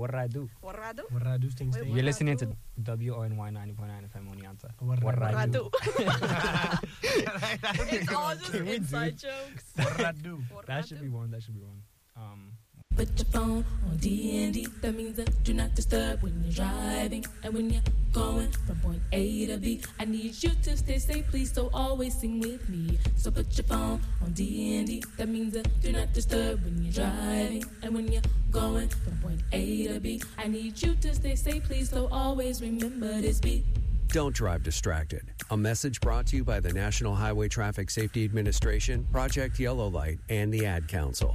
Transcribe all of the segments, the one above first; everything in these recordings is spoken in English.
Warradu. Warradu? Warradu Sting Sting. You're listening to WONY 90.9 FM Oneonta. Warradu. It's It's all just inside jokes. Warradu. That should be one. Put your phone on D&D. That means that do not disturb when you're driving. And when you're going from point A to B, I need you to stay safe, please, so always sing with me. So put your phone on D&D. That means that do not disturb when you're driving. And when you're going from point A to B, I need you to stay safe, please, so always remember this beat. Don't drive distracted. A message brought to you by the National Highway Traffic Safety Administration, Project Yellow Light, and the Ad Council.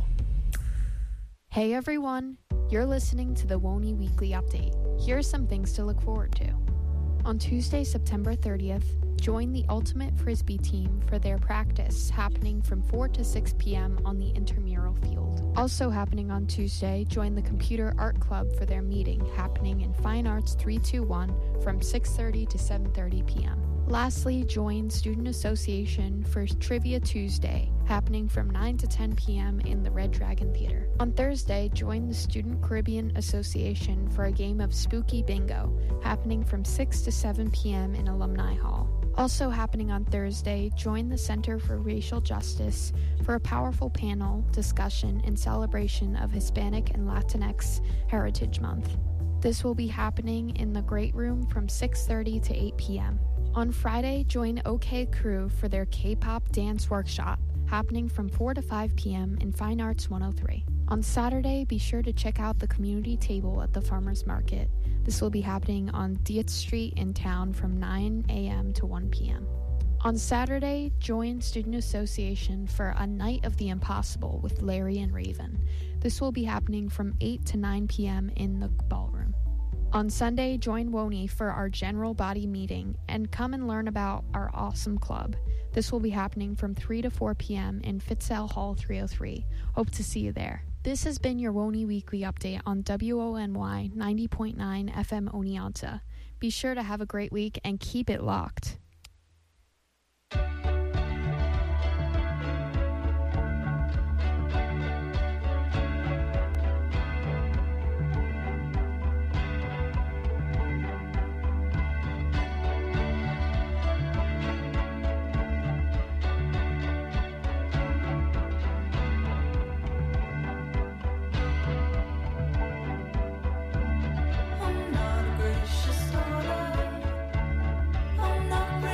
Hey everyone, you're listening to the WONY Weekly Update. Here are some things to look forward to. On Tuesday, September 30th, join the Ultimate Frisbee team for their practice happening from 4 to 6 p.m. on the intramural field. Also happening on Tuesday, join the Computer Art Club for their meeting happening in Fine Arts 321 from 6:30 to 7:30 p.m. Lastly, join Student Association for Trivia Tuesday, happening from 9 to 10 p.m. in the Red Dragon Theater. On Thursday, join the Student Caribbean Association for a game of Spooky Bingo, happening from 6 to 7 p.m. in Alumni Hall. Also happening on Thursday, join the Center for Racial Justice for a powerful panel discussion in celebration of Hispanic and Latinx Heritage Month. This will be happening in the Great Room from 6:30 to 8 p.m. On Friday, join OK Crew for their K-pop dance workshop, happening from 4 to 5 p.m. in Fine Arts 103. On Saturday, be sure to check out the community table at the Farmers Market. This will be happening on Dietz Street in town from 9 a.m. to 1 p.m. On Saturday, join Student Association for a Night of the Impossible with Larry and Raven. This will be happening from 8 to 9 p.m. in the ballroom. On Sunday, join WONY for our general body meeting and come and learn about our awesome club. This will be happening from 3 to 4 p.m. in Fitzell Hall 303. Hope to see you there. This has been your WONY Weekly Update on WONY 90.9 FM Oneonta. Be sure to have a great week and keep it locked. I'm not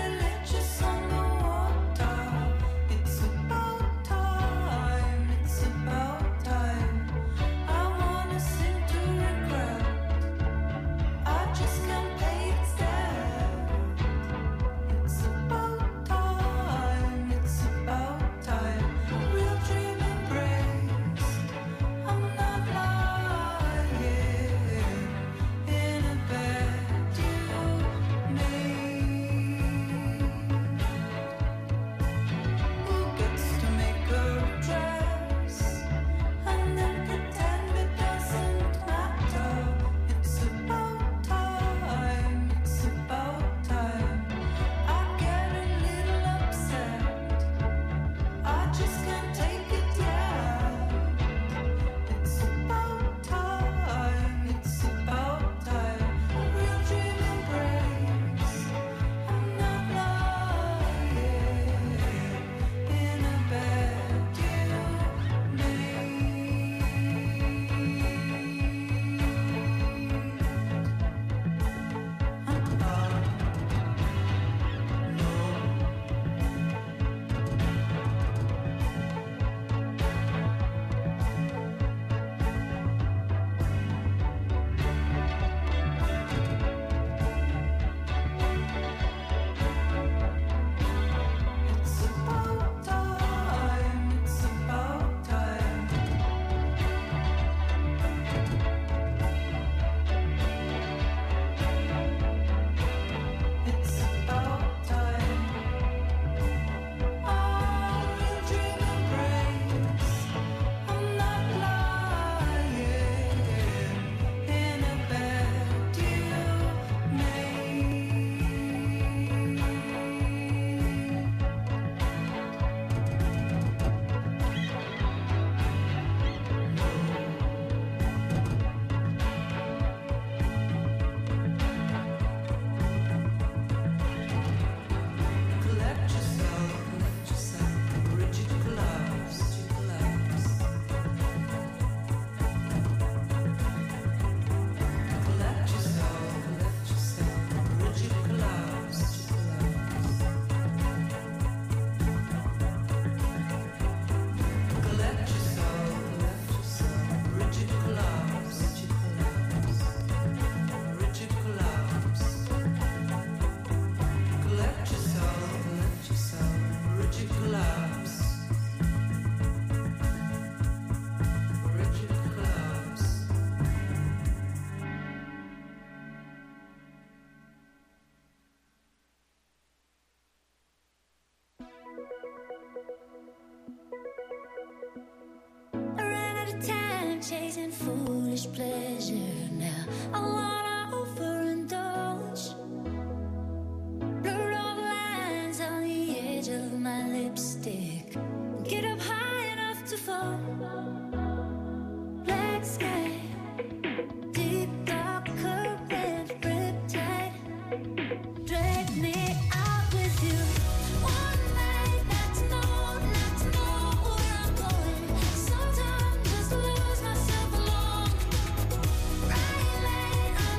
foolish pleasure now. I wanna overindulge. Blur all the lines on the edge of my lipstick. Get up high enough to fall. Black sky, deep dark current, riptide. Drag me out with you. One night, not to know where I'm going. Sometimes just lose myself alone. Right lane on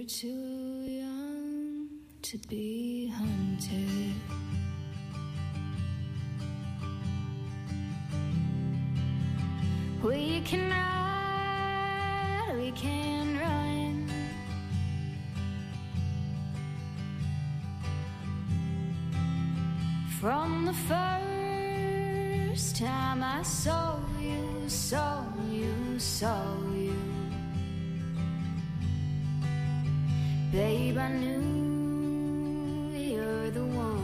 You're too young to be hunted. We can ride, we can run. From the first time I saw you, saw you, saw you, babe, I knew you're the one.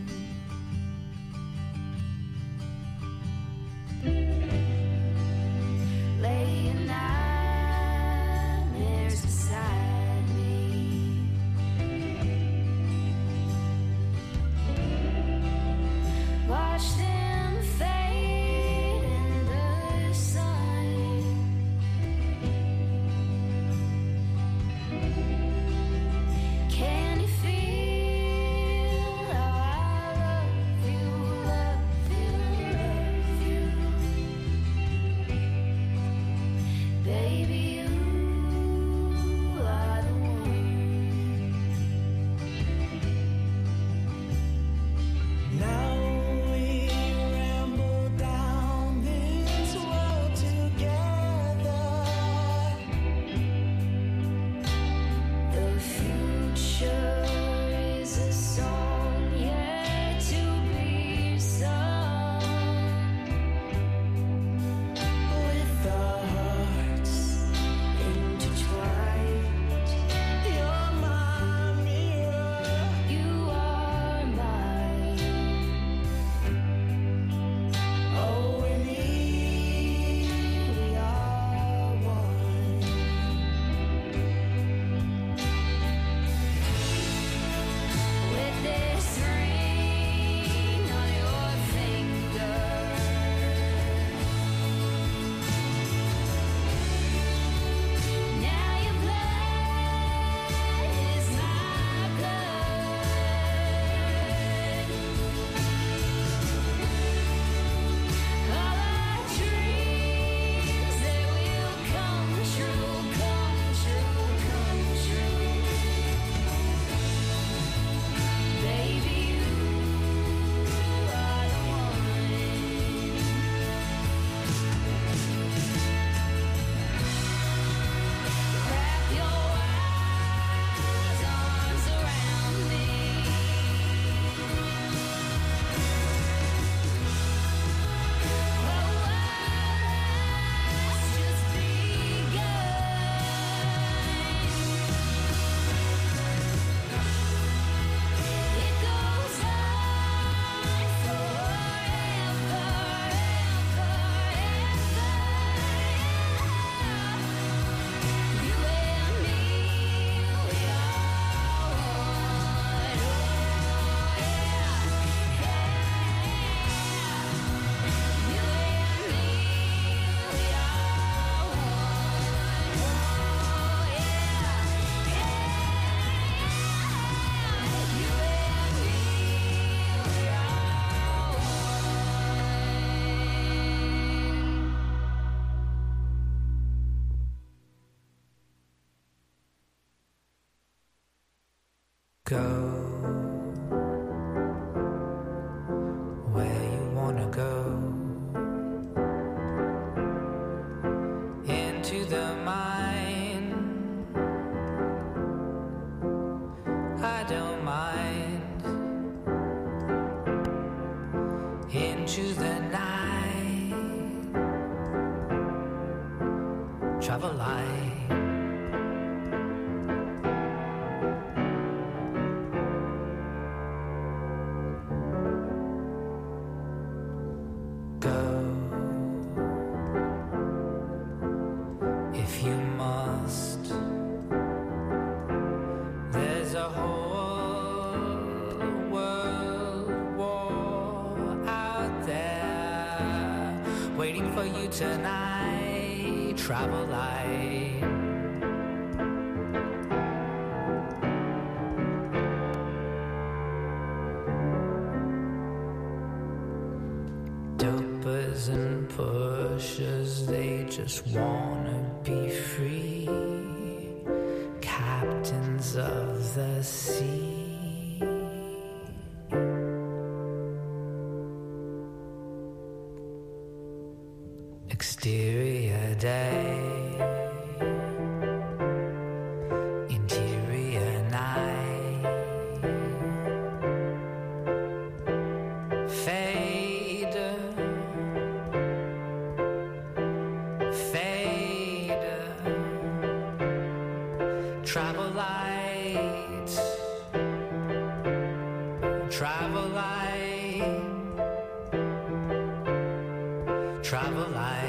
Laying nightmares beside me. Watch them fade in the sun. Can you feel how I love you, love you, love you? Baby, you are the one. Now we ramble down this road together. The future is a song yet to be sung. With our hearts Intertwined, you're my mirror. you are mine. Oh, with me, We are one. With this ring on your finger, now your blood is my blood. All our dreams, they will come true, come true, come true. Baby, you are the one. Wrap your wise arms around me. Oh, it's just begun. It goes on forever, ever, ever. You and me, we are one. Oh, yeah, you and me, we are one. Oh, yeah, you and me, we are Go where you wanna go. Into the mind, I don't mind. Into the night, travel light. Go if you must. There's a whole world war out there waiting for you tonight. Travel light. Dopers and pushers, they just wanna be free. captains of the sea. Exterior day, interior night, fade, fade, travel light, travel light, travel light.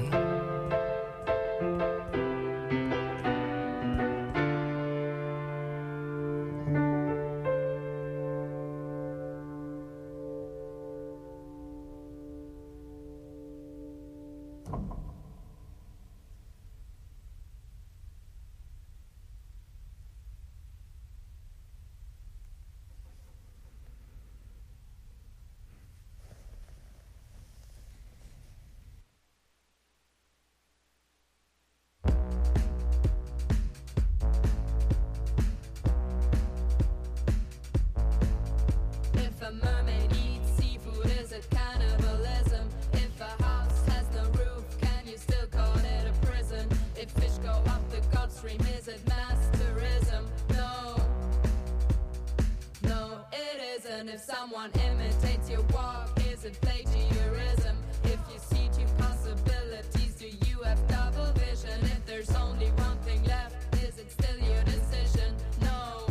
If a mermaid eats seafood, is it cannibalism? If a house has no roof, can you still call it a prison? If fish go up the Gulf Stream, is it mass tourism? No, no, it isn't. If someone imitates your walk, is it plagiarism? If you see two possibilities, do you have double vision? If there's only one thing left, is it still your decision? No,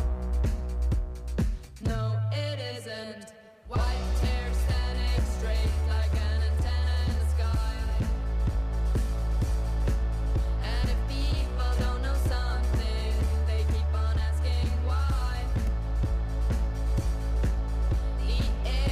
no, it isn't. White hair standing straight like an antenna in the sky. And if people don't know something, they keep on asking why. The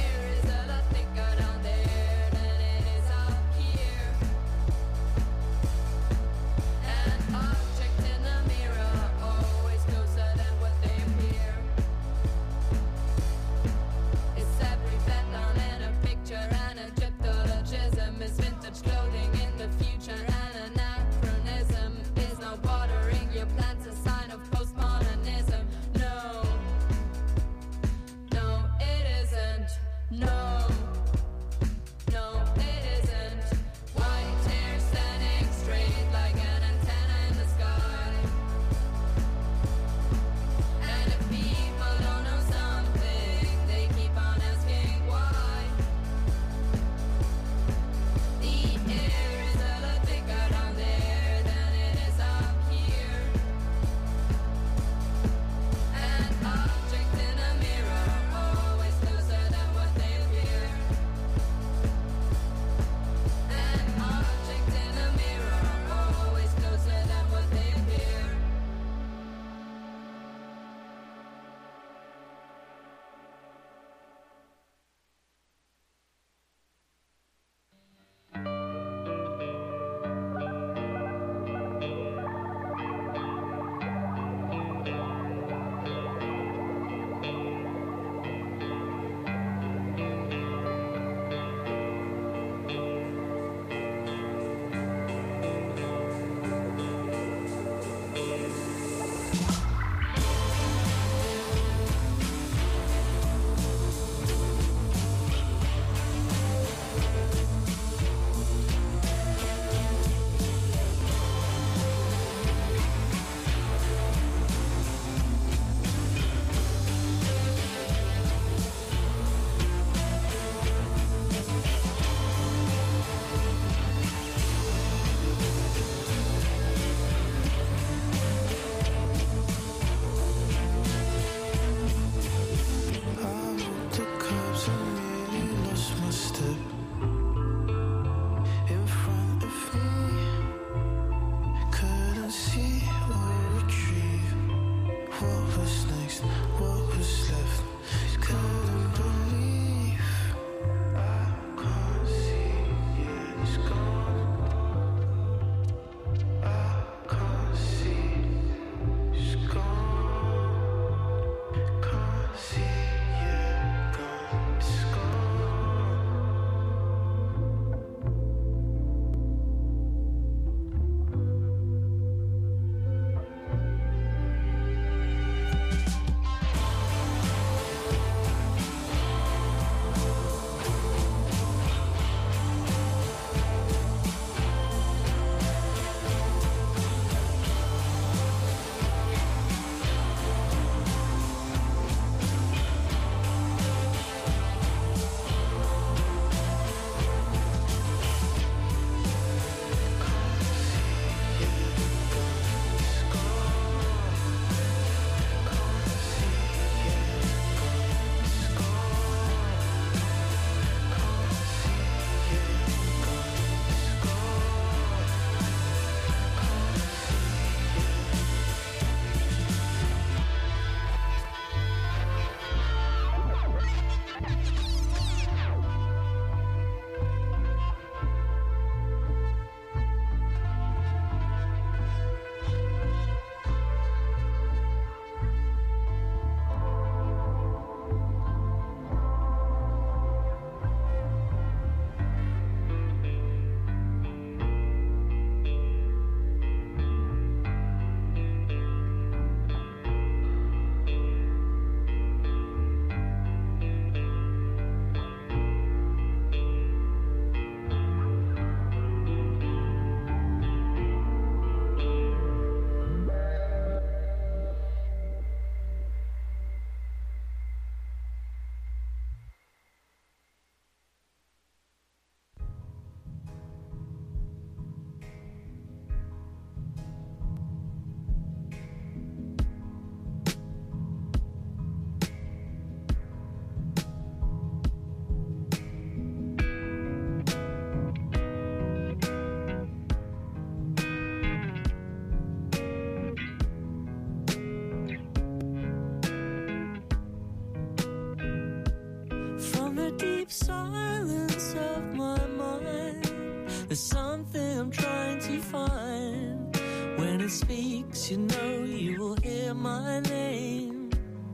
There's something I'm trying to find. When it speaks, you know you will hear my name.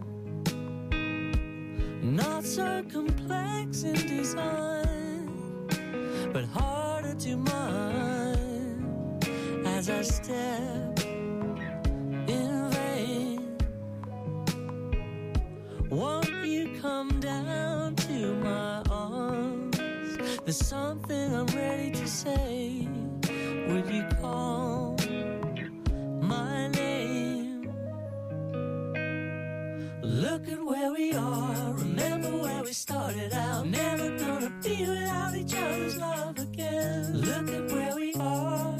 Not so complex in design, but harder to mind as I step in vain. Won't you come down to my arms? There's something I'm ready to say. Would you call my name? Look at where we are. Remember where we started out. Never gonna be without each other's love again. Look at where we are.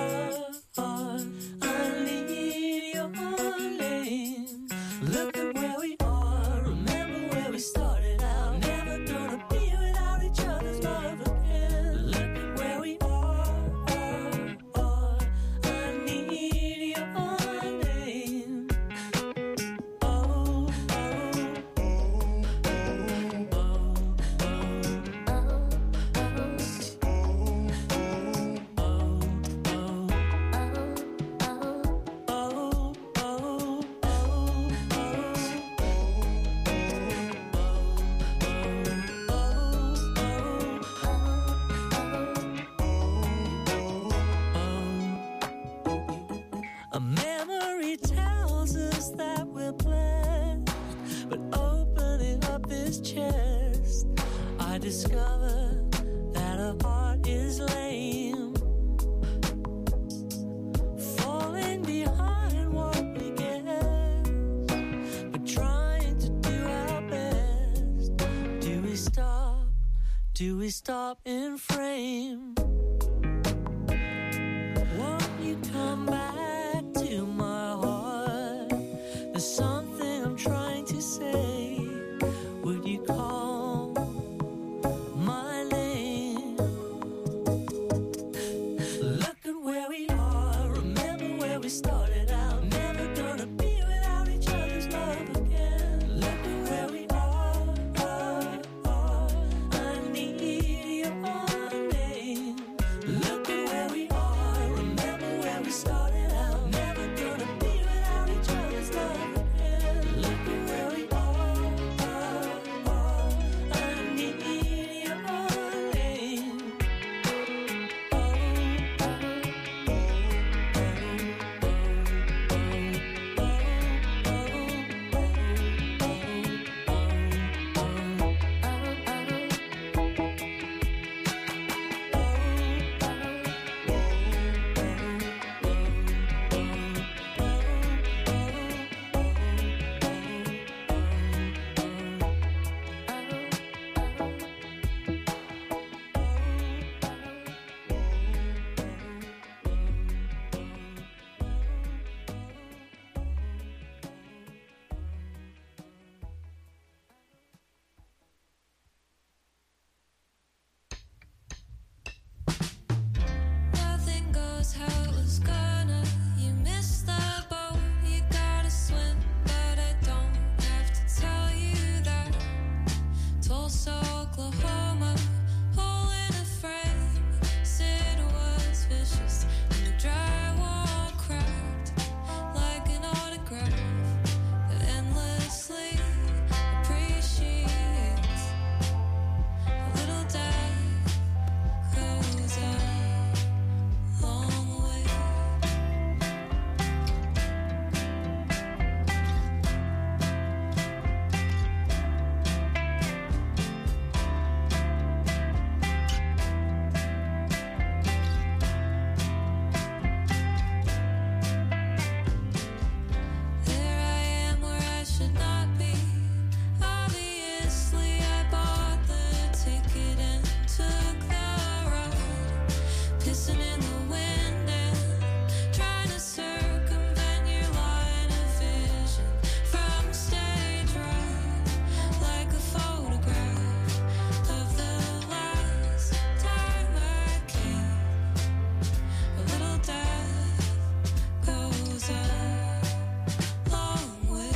I need your name. Look at where we are. Remember where we started out. Never gonna be without each other's love again. Look at where we are. I need your name. Oh, a memory tells us that we're blessed, but opening up this chest, I discover that our heart is lame. Falling behind what we guess, but trying to do our best. Do we stop? Do we stop in frame? Won't you come back to my heart? There's something I'm trying to say. Would you call my name? Look at where we are. Remember where we started out. Never gonna be without each other's love again. Look at where we are. I need your name. Look at where we are. Remember where we started out. Never gonna be without each other's love again. Look at where we are. I need your name. Nothing goes how it was gonna. You missed the boat. You gotta swim, but I don't have to tell you that. Tulsa, Oklahoma, hole in a frame. Sid was vicious, and the drywall cracked like an autograph that endlessly appreciates. A little death goes a long way. There I am where I should not be. Obviously, I bought the ticket and took the ride. Pissing in the wind and trying to circumvent your line of vision from stage right, like a photograph of the last time I came. A little death goes a long way.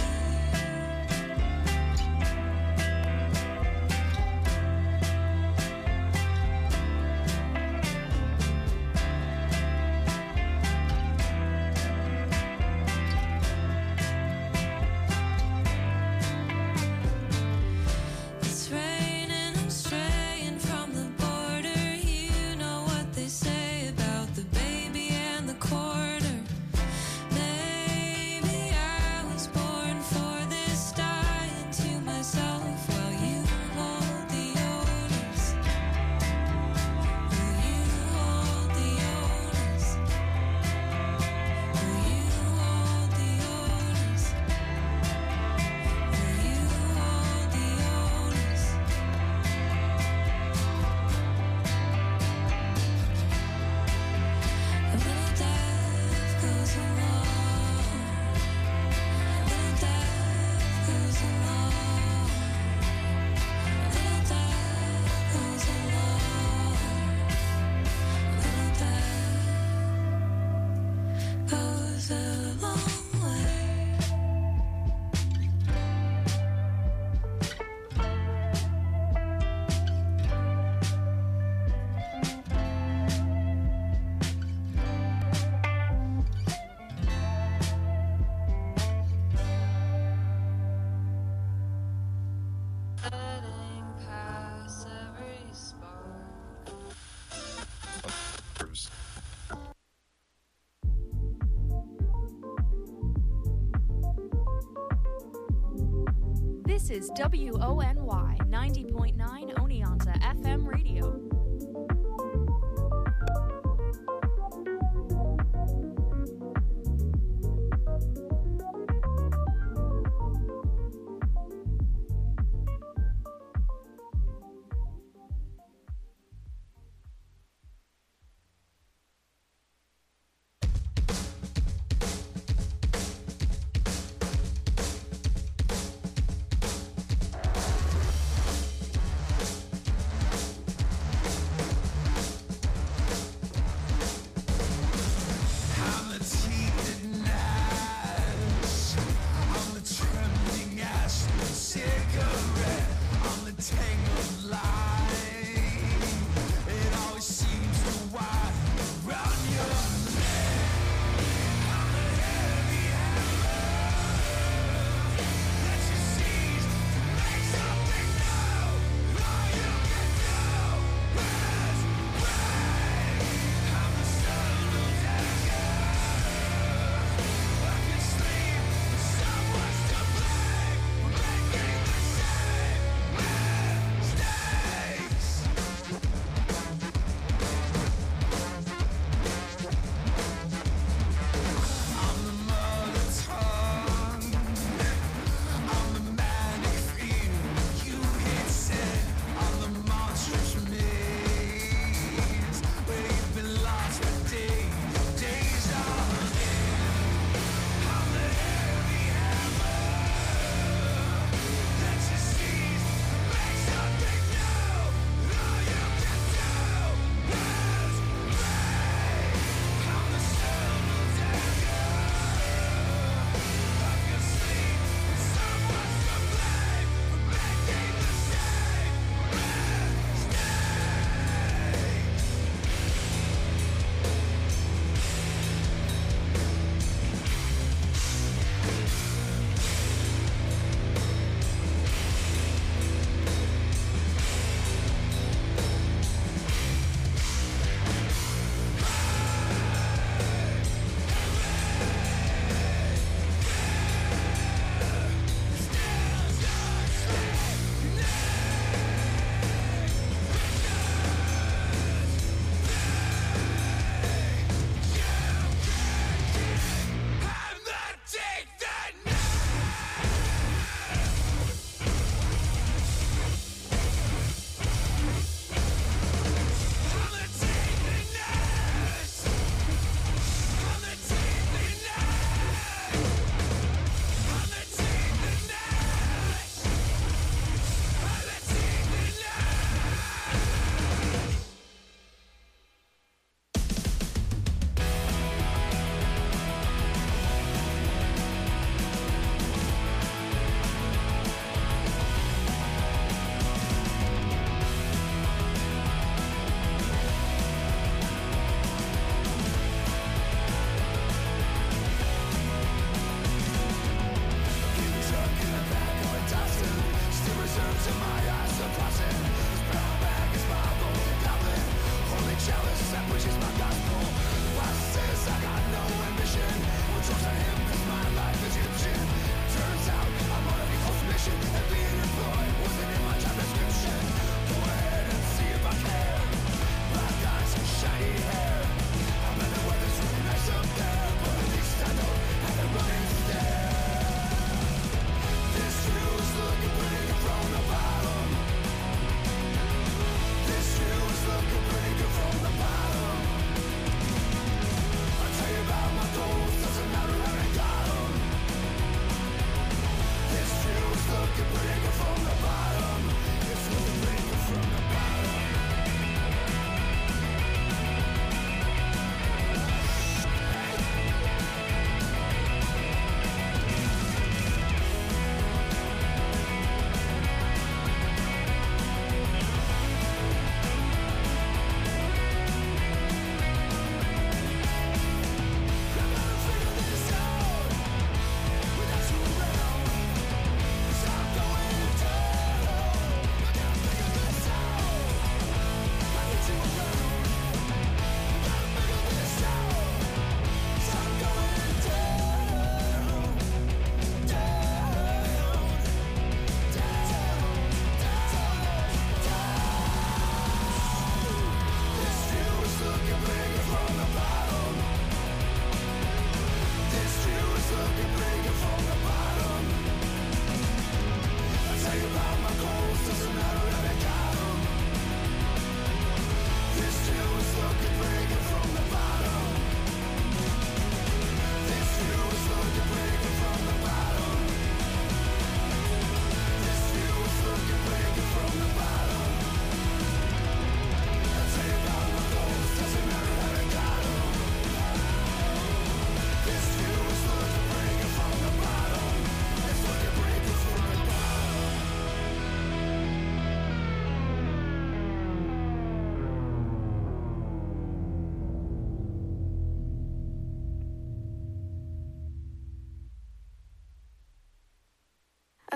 This is WONY 90.9 Oneonta FM radio.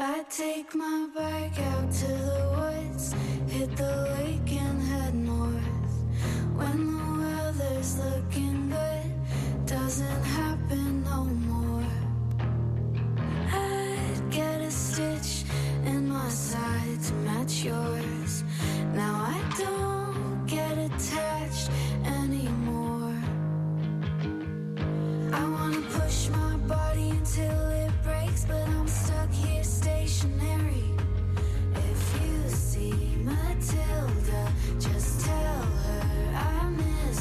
I'd take my bike out to the woods, hit the lake and head north. When the weather's looking good, doesn't happen no more. I'd get a stitch in my side to match yours. Now I don't get attached anymore. I wanna push my body until it breaks, but I'm stuck here stationary. If you see Matilda, just tell her I miss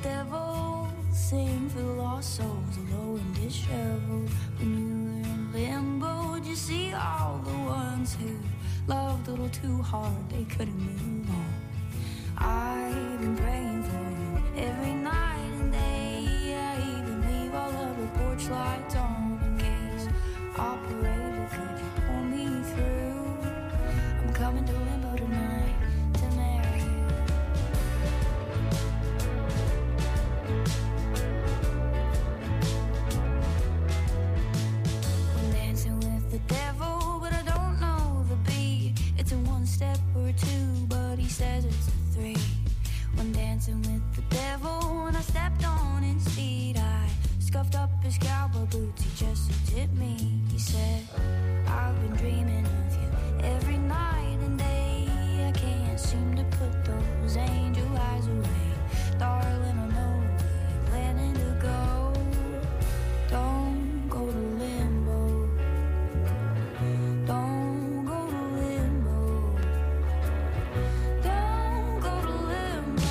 devil. Sing for the lost souls, low and disheveled. When you were in limbo, did you see all the ones who loved a little too hard, they couldn't move on. I've been praying for you every night and day. I even leave all of the porch lights on in case. Operator, could you pull me through? I'm coming to limbo tonight to marry you. I'm dancing with the devil, but I don't know the beat. It's a one step or a two, but he says it's a three. When dancing with the devil, when I stepped on his feet, I scuffed up his cowboy boots. He just looked at me. He said, I've been dreaming of you every night and day. I can't seem to put those angel eyes away. Darling, I know where you're planning to go. Don't go to limbo. Don't go to limbo. Don't go to limbo.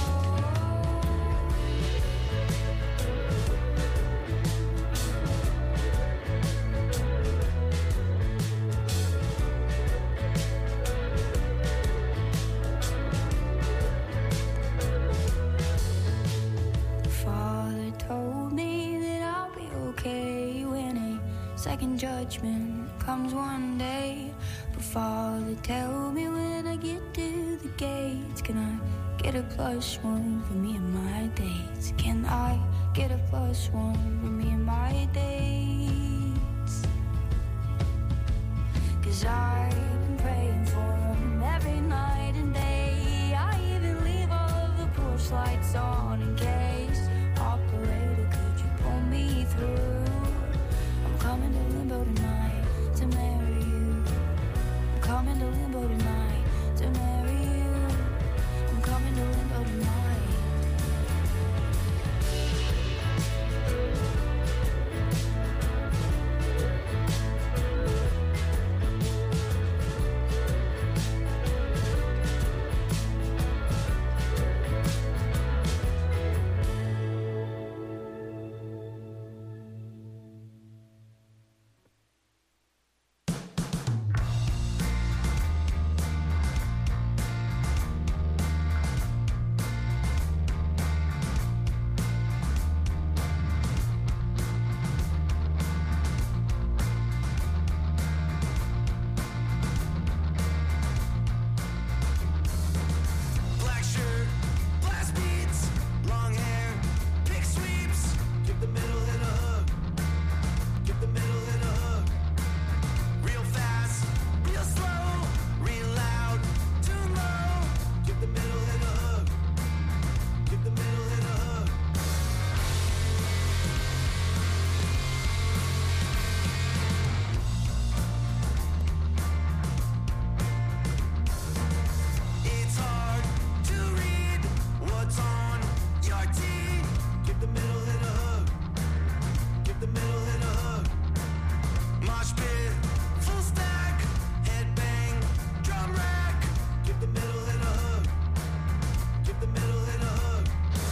Father told me that I'll be okay when a second judgment comes one day. But Father, tell me when I get to the gates, can I get a +1 for me and my dates? Can I get a +1 for me and my dates? 'Cause I've been praying for him every night and day. I even leave all of the porch lights on in case. Operator, could you pull me through? I'm coming to limbo tonight to marry you. I'm coming to limbo tonight to marry you. I'm coming to limbo tonight. Black shirt, blast beats, long hair, kick sweeps. Give the middle hit a hug. Give the middle hit a hug. Real fast, real slow, real loud, too low. Give the middle hit a hug. Give the middle hit a hug. It's hard to read what's on your teeth. Give the middle hit a hug. Give the middle hit a hug. Mosh pit, full stack, headbang, drum rack. Give the middle hit a hug. Give the middle hit a hug.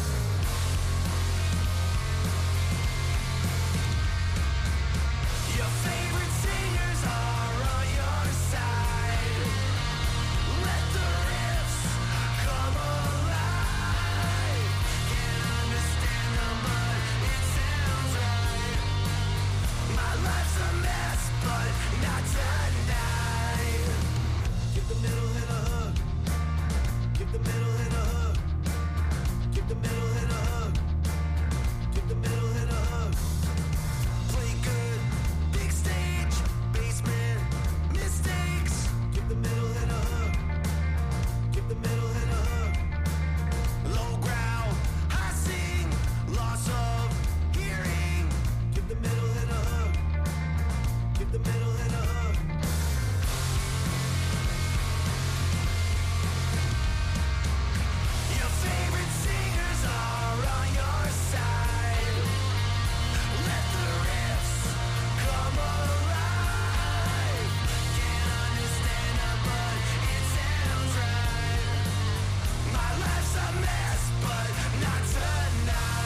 Your favorite singers are on your side. Let the riffs come alive. Can't understand them, but it sounds right. My life's a mess, but not tonight. Give the middle hit a hug. Give the middle hit a hug. Give the middle hit a hug. Give the middle hit a hug. Play good, big stage, basement, mistakes. Give the middle hit a hug. Give the middle hit a hug. Low growl, high sing, loss of hearing. Give the middle hit a hug. Give the middle hit a hug. Your favorite singers are on your side. Let the riffs come alive. Can't understand them, but it sounds right. My life's a mess, but not tonight.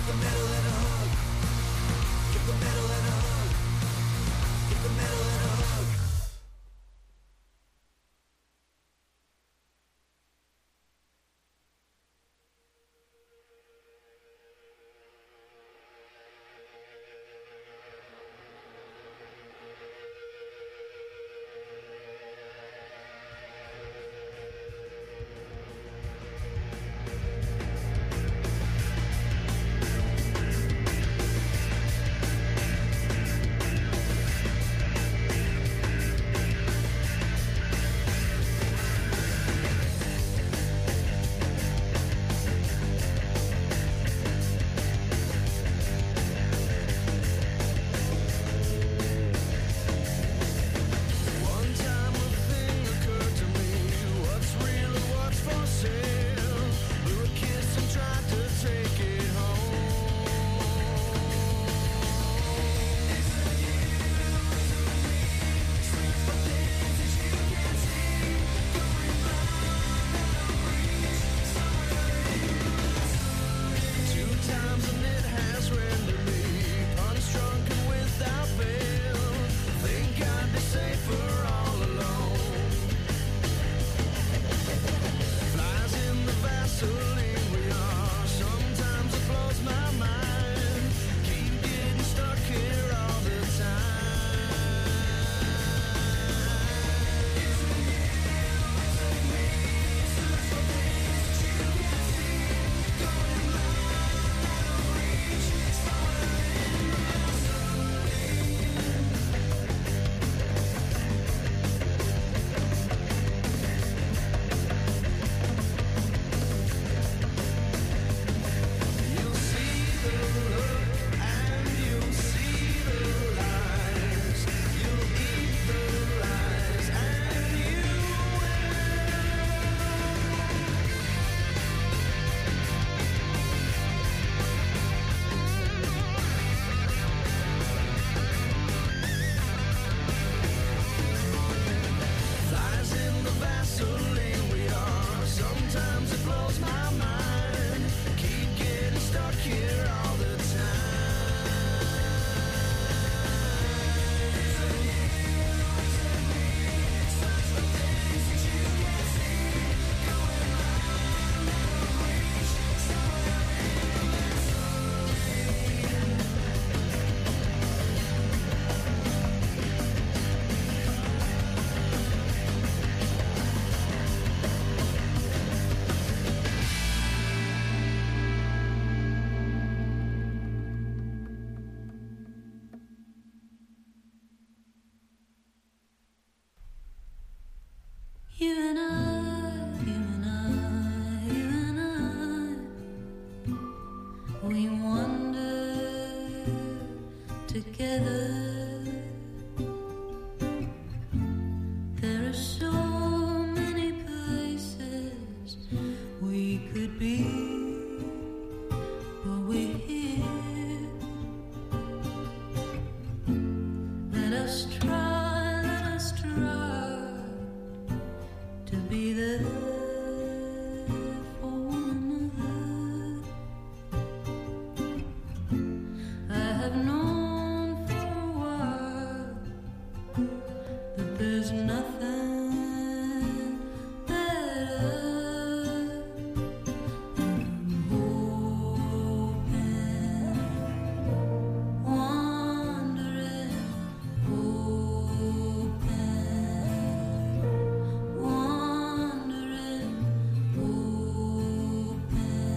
You and I, you and I, you and I, we wander together. There are so many places we could be, but we're here. Let us try to be there for one another. I have known for a while that there's nothing better than hoping, wondering, hoping, wondering, hoping,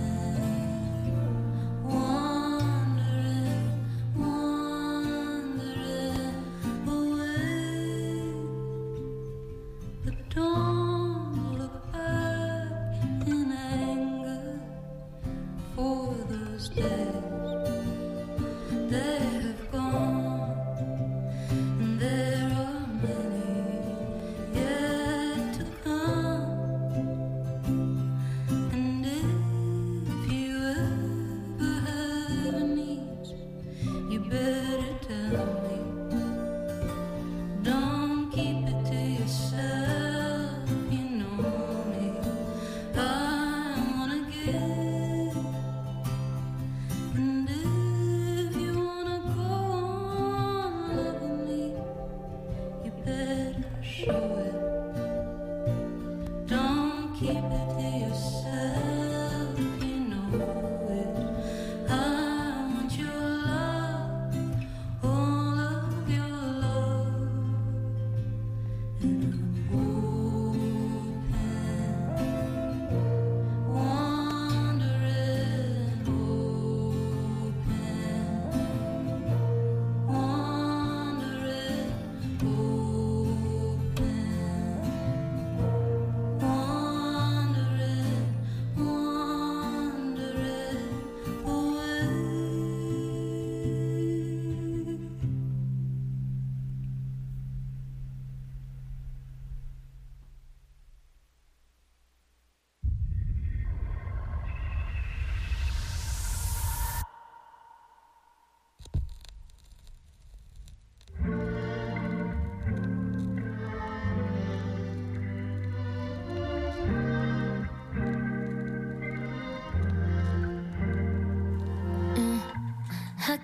wondering away. But don't look back in anger for those days. They have gone, and there are many yet to come. And if you ever have a need, you better tell me. Don't keep it to yourself, you know me. I wanna give, and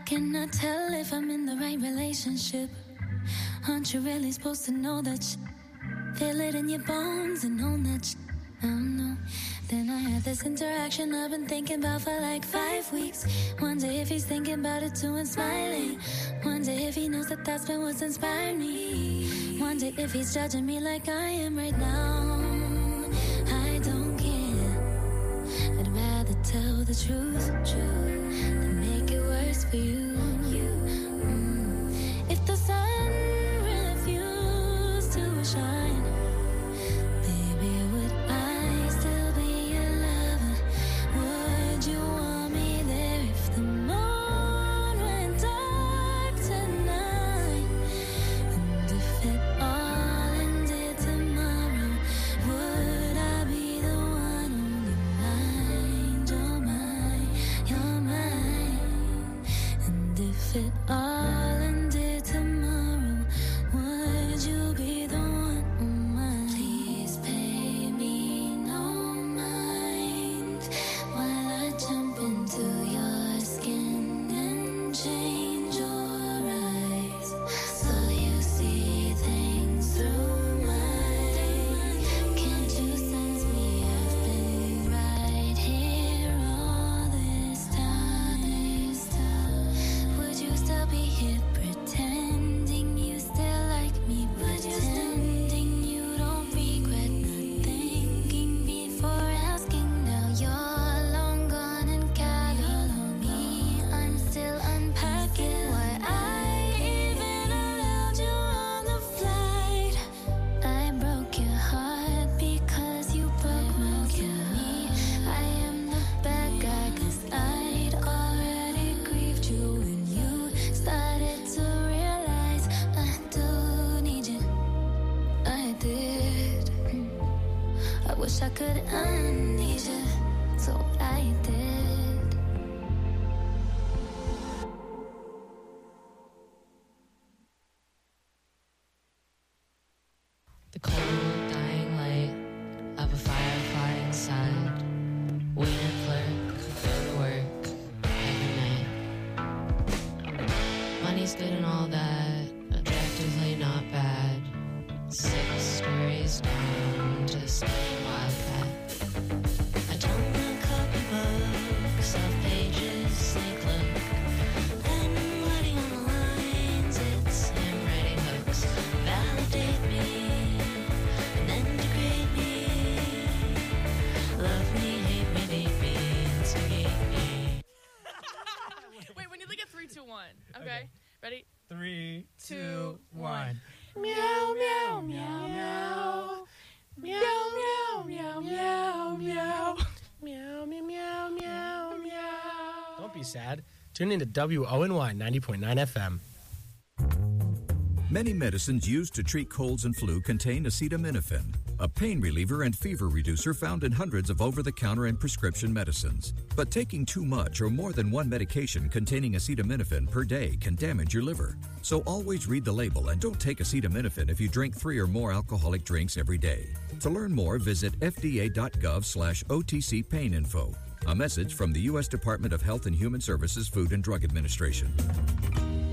cannot tell if I'm in the right relationship. Aren't you really supposed to know that feel it in your bones and own that I don't know. Then I had this interaction I've been thinking about for like 5 weeks. Wonder if he's thinking about it too and smiling. Wonder if he knows that that's been what's inspired me. Wonder if he's judging me like I am right now. I don't care. I'd rather tell the truth than make it worse for you. If the sun refused to shine, baby, would I still be your lover? Would you want me there if the moon went dark tonight? And if it all ended tomorrow, would I be the one on your mind? You're mine. And if it all ended tomorrow, would you be the one on mine? Please pay me no mind while I jump into your skin and change your eyes, so you see things through mine. Can't you sense me? I've been right here all this time. Would you still be here pretending you still like me? Pretending you don't regret not thinking before asking. Now you're long gone and counting on me. I'm still unpacking. Why I even allowed you on the flight? I broke your heart because you broke me. I am the bad guy 'cause I'd already grieved you when you started to realize I do need you. I did. I wish I could unleash you, so I did. The cold, dying light of a firefly inside. Wait and flirt, go to work every night. Money's good and all that, objectively not bad. 6 stories down to the skinny wildcat. I don't want copybooks of pages, snake look. And writing on the lines, it's him writing hooks. Validate me, and then degrade me. Love me, hate me, date me, instigate me. Wait, we need like a 3, 2, 1. Okay. Ready? 3, 2, 1. Meow, meow, meow, meow. Meow, meow, meow, meow, meow. Meow, meow, meow, meow, meow. Don't be sad. Tune into WONY 90.9 FM. Many medicines used to treat colds and flu contain acetaminophen, a pain reliever and fever reducer found in hundreds of over-the-counter and prescription medicines. But taking too much or more than one medication containing acetaminophen per day can damage your liver. So always read the label and don't take acetaminophen if you drink 3 or more alcoholic drinks every day. To learn more, visit fda.gov/OTC pain info. A message from the U.S. Department of Health and Human Services Food and Drug Administration.